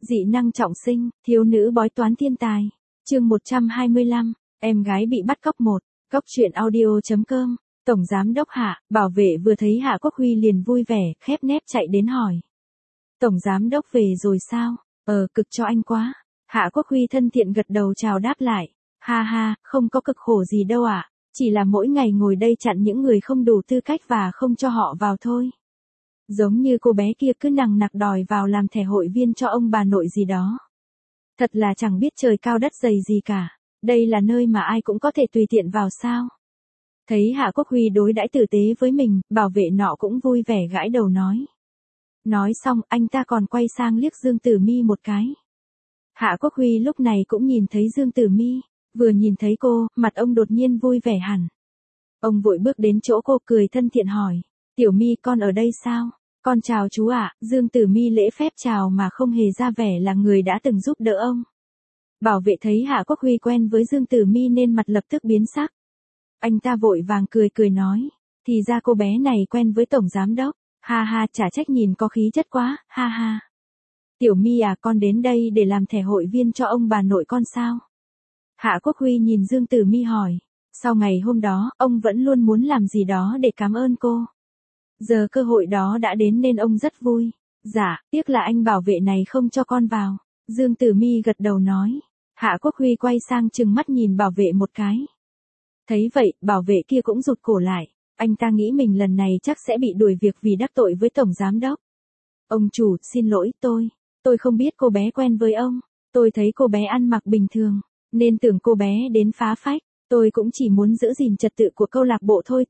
Dị năng trọng sinh, thiếu nữ bói toán thiên tài. Chương 125, em gái bị bắt cóc 1. Cóc truyện audio.com. Tổng giám đốc Hạ, bảo vệ vừa thấy Hạ Quốc Huy liền vui vẻ, khép nép chạy đến hỏi. Tổng giám đốc về rồi sao? Cực cho anh quá. Hạ Quốc Huy thân thiện gật đầu chào đáp lại. Ha ha, không có cực khổ gì đâu ạ. Chỉ là mỗi ngày ngồi đây chặn những người không đủ tư cách và không cho họ vào thôi. Giống như cô bé kia cứ nằng nặc đòi vào làm thẻ hội viên cho ông bà nội gì đó. Thật là chẳng biết trời cao đất dày gì cả. Đây là nơi mà ai cũng có thể tùy tiện vào sao. Thấy Hạ Quốc Huy đối đãi tử tế với mình, bảo vệ nọ cũng vui vẻ gãi đầu nói. Nói xong, anh ta còn quay sang liếc Dương Tử Mi một cái. Hạ Quốc Huy lúc này cũng nhìn thấy Dương Tử Mi, vừa nhìn thấy cô, mặt ông đột nhiên vui vẻ hẳn. Ông vội bước đến chỗ cô cười thân thiện hỏi, Tiểu Mi con ở đây sao? Con chào chú ạ. Dương Tử Mi lễ phép chào mà không hề ra vẻ là người đã từng giúp đỡ ông. Bảo vệ thấy Hạ Quốc Huy quen với Dương Tử Mi nên mặt lập tức biến sắc. Anh ta vội vàng cười nói, thì ra cô bé này quen với tổng giám đốc, ha ha chả trách nhìn có khí chất quá, ha ha. Tiểu Mi à, con đến đây để làm thẻ hội viên cho ông bà nội con sao? Hạ Quốc Huy nhìn Dương Tử Mi hỏi, sau ngày hôm đó, ông vẫn luôn muốn làm gì đó để cảm ơn cô. Giờ cơ hội đó đã đến nên ông rất vui. Dạ, tiếc là anh bảo vệ này không cho con vào. Dương Tử Mi gật đầu nói. Hạ Quốc Huy quay sang trừng mắt nhìn bảo vệ một cái. Thấy vậy, bảo vệ kia cũng rụt cổ lại. Anh ta nghĩ mình lần này chắc sẽ bị đuổi việc vì đắc tội với tổng giám đốc. Ông chủ, xin lỗi, tôi không biết cô bé quen với ông. Tôi thấy cô bé ăn mặc bình thường, nên tưởng cô bé đến phá phách. Tôi cũng chỉ muốn giữ gìn trật tự của câu lạc bộ thôi.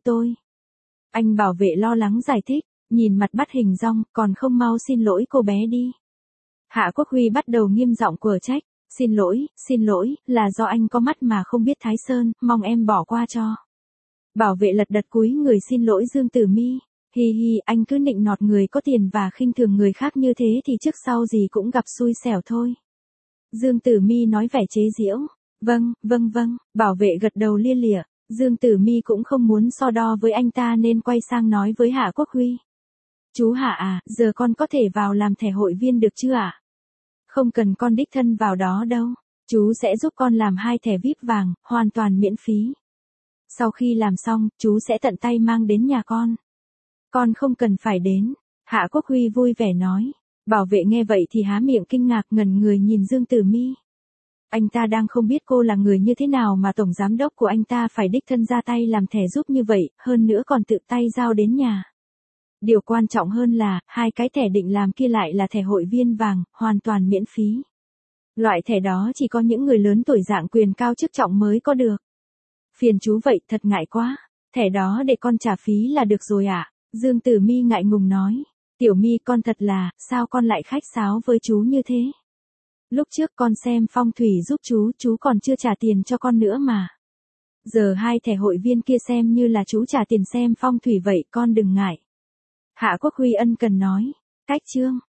Anh bảo vệ lo lắng giải thích, nhìn mặt bắt hình dong, còn không mau xin lỗi cô bé đi. Hạ Quốc Huy bắt đầu nghiêm giọng quở trách, xin lỗi, là do anh có mắt mà không biết Thái Sơn, mong em bỏ qua cho. Bảo vệ lật đật cúi người xin lỗi Dương Tử Mi, hi hi, anh cứ nịnh nọt người có tiền và khinh thường người khác như thế thì trước sau gì cũng gặp xui xẻo thôi. Dương Tử Mi nói vẻ chế giễu, vâng, bảo vệ gật đầu lia lịa. Dương Tử Mi cũng không muốn so đo với anh ta nên quay sang nói với Hạ Quốc Huy. Chú Hạ à, giờ con có thể vào làm thẻ hội viên được chưa ạ? Không cần con đích thân vào đó đâu. Chú sẽ giúp con làm 2 thẻ VIP vàng, hoàn toàn miễn phí. Sau khi làm xong, chú sẽ tận tay mang đến nhà con. Con không cần phải đến. Hạ Quốc Huy vui vẻ nói. Bảo vệ nghe vậy thì há miệng kinh ngạc ngẩn người nhìn Dương Tử Mi. Anh ta đang không biết cô là người như thế nào mà tổng giám đốc của anh ta phải đích thân ra tay làm thẻ giúp như vậy, hơn nữa còn tự tay giao đến nhà. Điều quan trọng hơn là, 2 cái thẻ định làm kia lại là thẻ hội viên vàng, hoàn toàn miễn phí. Loại thẻ đó chỉ có những người lớn tuổi dạng quyền cao chức trọng mới có được. Phiền chú vậy, thật ngại quá. Thẻ đó để con trả phí là được rồi ạ. Dương Tử Mi ngại ngùng nói. Tiểu Mi con thật là, sao con lại khách sáo với chú như thế? Lúc trước con xem phong thủy giúp chú còn chưa trả tiền cho con nữa mà. Giờ 2 thẻ hội viên kia xem như là chú trả tiền xem phong thủy vậy, con đừng ngại. Hạ Quốc Huy ân cần nói. Cách chương.